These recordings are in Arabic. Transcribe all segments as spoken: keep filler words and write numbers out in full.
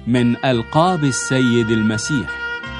من ألقاب السيد المسيح.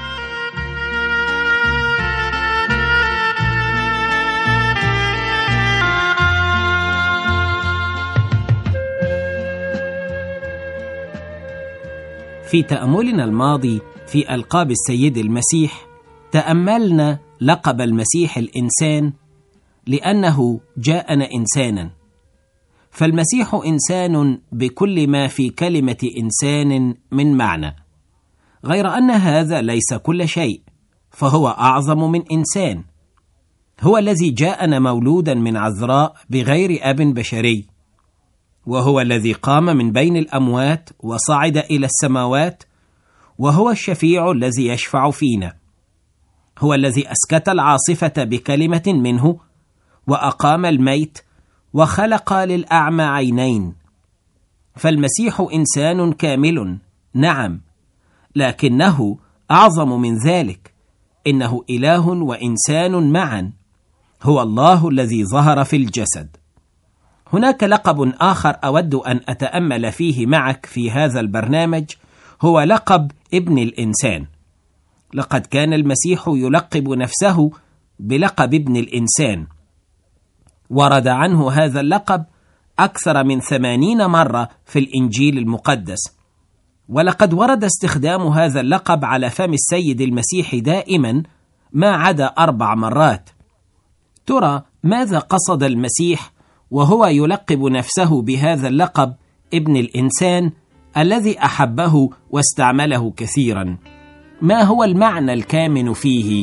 في تأملنا الماضي في ألقاب السيد المسيح تأملنا لقب المسيح الإنسان لأنه جاءنا إنسانا، فالمسيح إنسان بكل ما في كلمة إنسان من معنى، غير أن هذا ليس كل شيء، فهو أعظم من إنسان. هو الذي جاءنا مولودا من عذراء بغير أب بشري، وهو الذي قام من بين الأموات وصعد إلى السماوات، وهو الشفيع الذي يشفع فينا. هو الذي أسكت العاصفة بكلمة منه، وأقام الميت، وخلق للأعمى عينين. فالمسيح إنسان كامل، نعم، لكنه أعظم من ذلك، إنه إله وإنسان معا. هو الله الذي ظهر في الجسد. هناك لقب آخر أود أن أتأمل فيه معك في هذا البرنامج، هو لقب ابن الإنسان. لقد كان المسيح يلقب نفسه بلقب ابن الإنسان، ورد عنه هذا اللقب أكثر من ثمانين مرة في الإنجيل المقدس، ولقد ورد استخدام هذا اللقب على فم السيد المسيح دائما ما عدا أربع مرات. ترى ماذا قصد المسيح وهو يلقب نفسه بهذا اللقب ابن الإنسان الذي أحبه واستعمله كثيرا؟ ما هو المعنى الكامن فيه؟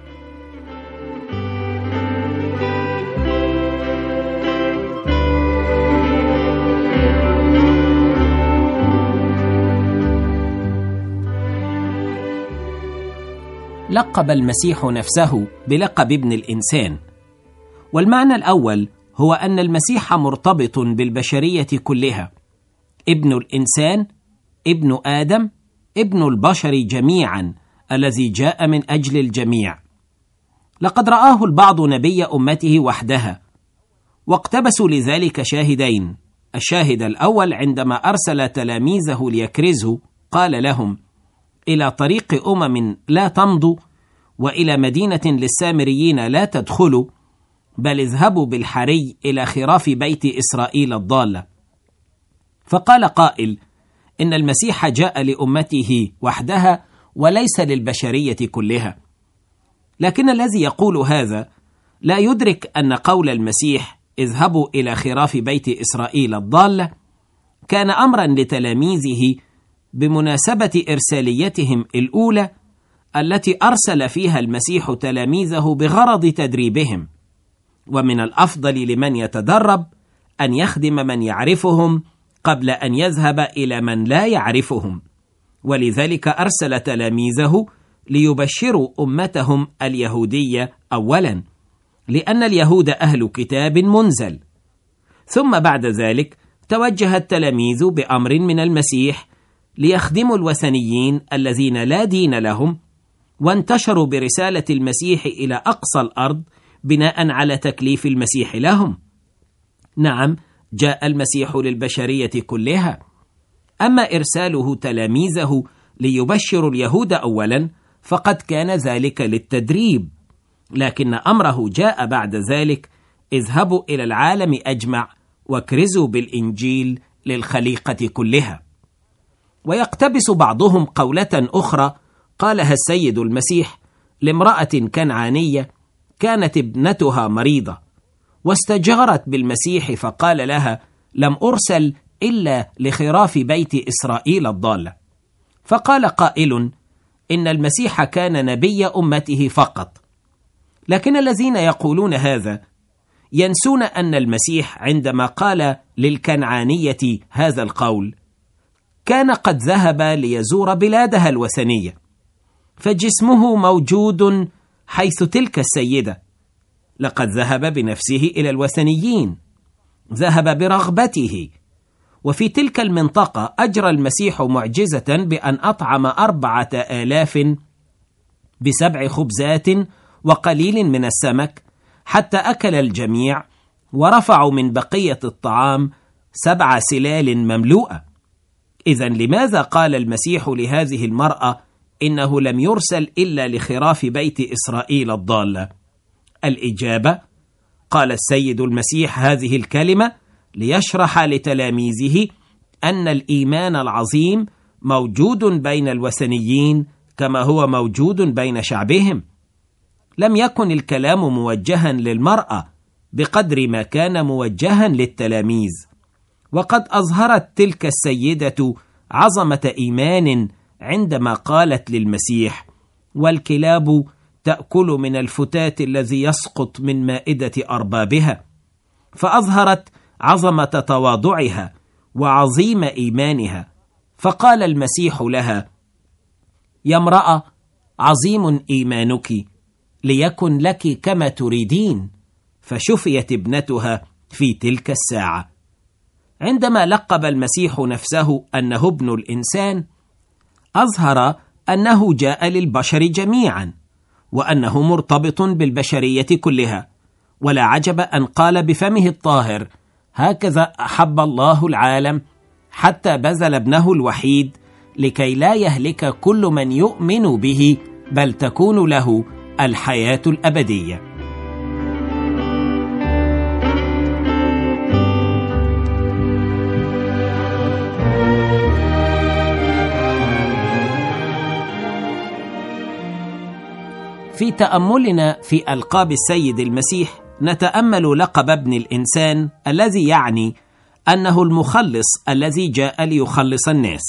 لقب المسيح نفسه بلقب ابن الإنسان، والمعنى الأول هو أن المسيح مرتبط بالبشرية كلها. ابن الإنسان، ابن آدم، ابن البشر جميعا، الذي جاء من أجل الجميع. لقد رآه البعض نبي أمته وحدها، واقتبسوا لذلك شاهدين. الشاهد الأول عندما أرسل تلاميذه ليكرزوا قال لهم: إلى طريق أمم لا تمضوا، وإلى مدينة للسامريين لا تدخلوا، بل اذهبوا بالحري إلى خراف بيت إسرائيل الضالة. فقال قائل إن المسيح جاء لأمته وحدها وليس للبشرية كلها. لكن الذي يقول هذا لا يدرك أن قول المسيح اذهبوا إلى خراف بيت إسرائيل الضالة كان أمرا لتلاميذه بمناسبة إرساليتهم الأولى التي أرسل فيها المسيح تلاميذه بغرض تدريبهم. ومن الأفضل لمن يتدرب أن يخدم من يعرفهم قبل أن يذهب إلى من لا يعرفهم، ولذلك أرسل تلاميذه ليبشروا أمتهم اليهودية أولا، لأن اليهود أهل كتاب منزل. ثم بعد ذلك توجه التلاميذ بأمر من المسيح ليخدموا الوثنيين الذين لا دين لهم، وانتشروا برسالة المسيح إلى أقصى الأرض بناء على تكليف المسيح لهم. نعم، جاء المسيح للبشرية كلها. أما إرساله تلاميذه ليبشروا اليهود أولا فقد كان ذلك للتدريب، لكن أمره جاء بعد ذلك: اذهبوا إلى العالم أجمع واكرزوا بالإنجيل للخليقة كلها. ويقتبس بعضهم قولة أخرى قالها السيد المسيح لامرأة كنعانية كانت ابنتها مريضة، واستجارت بالمسيح فقال لها: لم أرسل إلا لخراف بيت إسرائيل الضالة. فقال قائل إن المسيح كان نبي أمته فقط. لكن الذين يقولون هذا ينسون أن المسيح عندما قال للكنعانية هذا القول كان قد ذهب ليزور بلادها الوثنية، فجسمه موجود حيث تلك السيدة. لقد ذهب بنفسه إلى الوثنيين، ذهب برغبته. وفي تلك المنطقة أجرى المسيح معجزة بأن أطعم أربعة آلاف بسبع خبزات وقليل من السمك، حتى أكل الجميع، ورفعوا من بقية الطعام سبع سلال مملوءة. إذن لماذا قال المسيح لهذه المرأة إنه لم يرسل إلا لخراف بيت إسرائيل الضالة؟ الإجابة: قال السيد المسيح هذه الكلمة ليشرح لتلاميذه أن الإيمان العظيم موجود بين الوثنيين كما هو موجود بين شعبهم. لم يكن الكلام موجها للمرأة بقدر ما كان موجها للتلاميذ، وقد أظهرت تلك السيدة عظمة إيمان عندما قالت للمسيح: والكلاب تأكل من الفتات الذي يسقط من مائدة أربابها. فأظهرت عظمة تواضعها وعظيم إيمانها، فقال المسيح لها: يا امرأة، عظيم إيمانك، ليكن لك كما تريدين. فشفيت ابنتها في تلك الساعة. عندما لقب المسيح نفسه أنه ابن الإنسان، أظهر أنه جاء للبشر جميعا، وأنه مرتبط بالبشرية كلها. ولا عجب أن قال بفمه الطاهر: هكذا أحب الله العالم حتى بذل ابنه الوحيد لكي لا يهلك كل من يؤمن به، بل تكون له الحياة الأبدية. في تأملنا في ألقاب السيد المسيح نتأمل لقب ابن الإنسان الذي يعني أنه المخلص الذي جاء ليخلص الناس.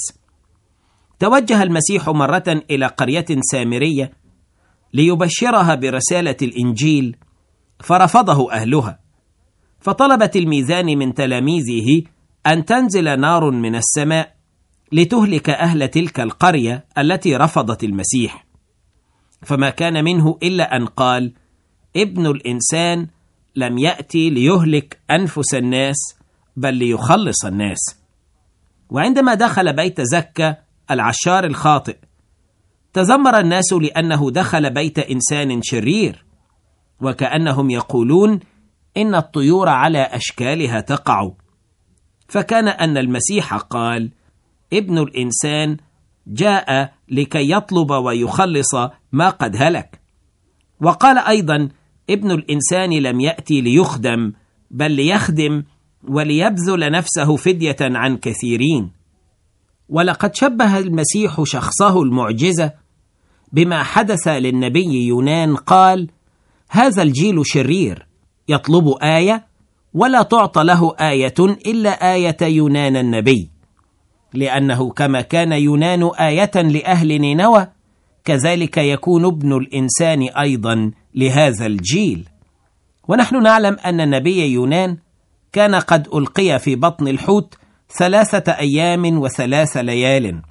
توجه المسيح مرة إلى قرية سامرية ليبشرها برسالة الإنجيل، فرفضه أهلها، فطلب تلميذان من تلاميذه أن تنزل نار من السماء لتهلك أهل تلك القرية التي رفضت المسيح. فما كان منه إلا أن قال: ابن الإنسان لم يأتي ليهلك أنفس الناس، بل ليخلص الناس. وعندما دخل بيت زكا العشار الخاطئ، تذمر الناس لأنه دخل بيت إنسان شرير، وكأنهم يقولون إن الطيور على أشكالها تقع. فكان أن المسيح قال: ابن الإنسان جاء لكي يطلب ويخلص ما قد هلك. وقال أيضا: ابن الإنسان لم يأتي ليخدم، بل ليخدم وليبذل نفسه فدية عن كثيرين. ولقد شبه المسيح شخصه المعجزة بما حدث للنبي يونان. قال: هذا الجيل شرير يطلب آية ولا تعطى له آية إلا آية يونان النبي، لأنه كما كان يونان آية لأهل نينوى، كذلك يكون ابن الإنسان أيضا لهذا الجيل. ونحن نعلم أن النبي يونان كان قد ألقي في بطن الحوت ثلاثة أيام وثلاث ليال،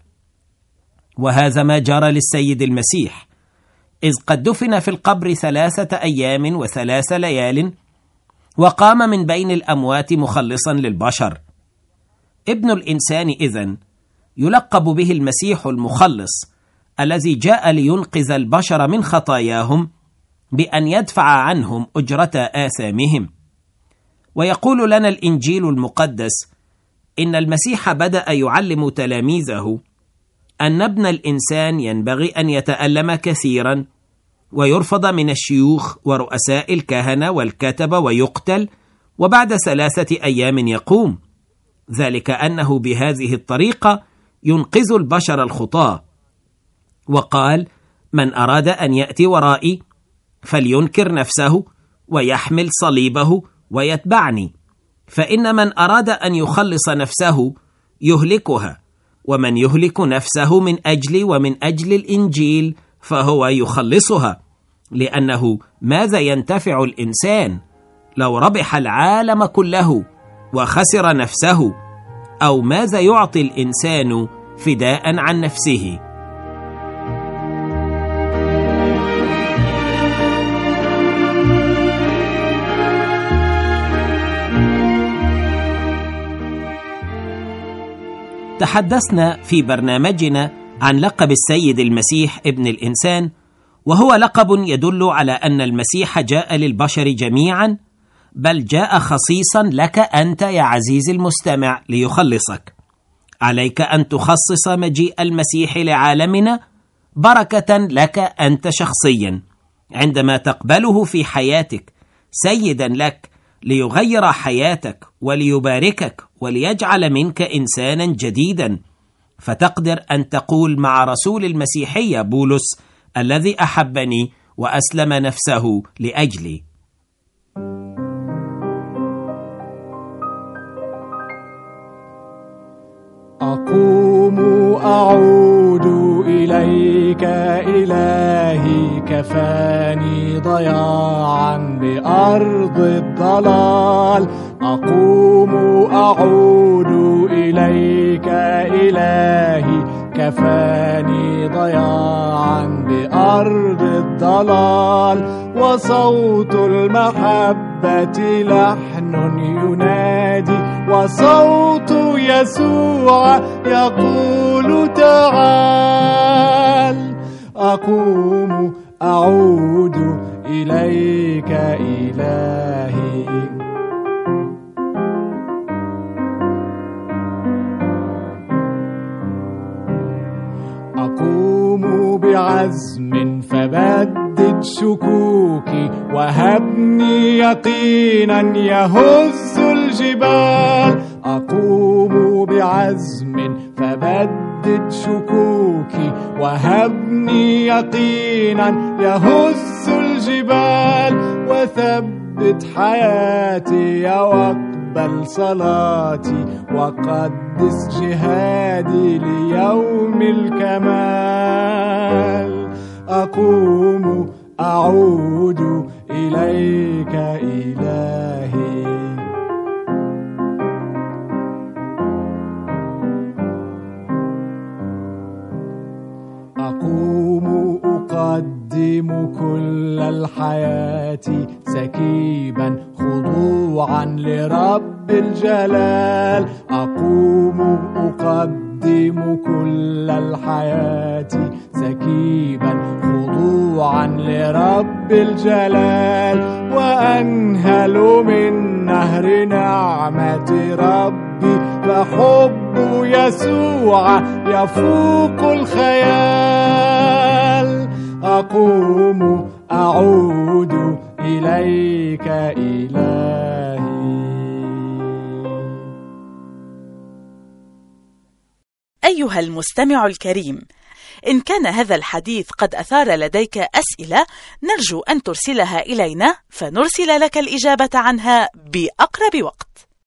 وهذا ما جرى للسيد المسيح، إذ قد دفن في القبر ثلاثة أيام وثلاث ليال، وقام من بين الأموات مخلصا للبشر. ابن الإنسان إذن يلقب به المسيح المخلص الذي جاء لينقذ البشر من خطاياهم بأن يدفع عنهم أجرة آثامهم. ويقول لنا الإنجيل المقدس إن المسيح بدأ يعلم تلاميذه أن ابن الإنسان ينبغي أن يتألم كثيرا ويرفض من الشيوخ ورؤساء الكهنة والكتبة ويقتل، وبعد ثلاثة أيام يقوم، ذلك أنه بهذه الطريقة ينقذ البشر الخطاة. وقال: من أراد أن يأتي ورائي فلينكر نفسه ويحمل صليبه ويتبعني، فإن من أراد أن يخلص نفسه يهلكها، ومن يهلك نفسه من أجلي ومن أجل الإنجيل فهو يخلصها. لأنه ماذا ينتفع الإنسان لو ربح العالم كله وخسر نفسه؟ أو ماذا يعطي الإنسان فداء عن نفسه؟ تحدثنا في برنامجنا عن لقب السيد المسيح ابن الإنسان، وهو لقب يدل على أن المسيح جاء للبشر جميعا، بل جاء خصيصا لك أنت يا عزيزي المستمع ليخلصك. عليك أن تخصص مجيء المسيح لعالمنا بركة لك أنت شخصيا، عندما تقبله في حياتك سيدا لك ليغير حياتك وليباركك وليجعل منك إنسانا جديدا، فتقدر أن تقول مع رسول المسيحية بولس الذي أحبني وأسلم نفسه لأجلي. أقوم أعود إليك إلهي، كفاني ضياعا بأرض الضلال. أقوم أعود إليك إلهي، كفاني ضياعا بأرض الضلال. وصوت المحبة لحن ينادي، وصوت يسوع يقول تعال. أقوم أعود إليك إلهي. أقوم بعزم فبدد شكوكي، وهبني يقينا يهز الجبال. أقوم بعزم فبدد شكوكي، وهبني يقينا يهز الجبال. وثبت حياتي واقبل صلاتي، وقدس جهادي ليوم الكمال. أقوم أعود إليك إلهي. أقوم أقدم كل الحياة سكيبا خضوعا لرب الجلال. أقوم أقدم كل الحياة سكيبا خضوعا لرب الجلال. وأنهل من نهر نعمة ربي، فحب يسوع يفوق الخيال. أقوم أعود إليك إلهي. أيها المستمع الكريم، إن كان هذا الحديث قد أثار لديك أسئلة، نرجو أن ترسلها إلينا فنرسل لك الإجابة عنها بأقرب وقت.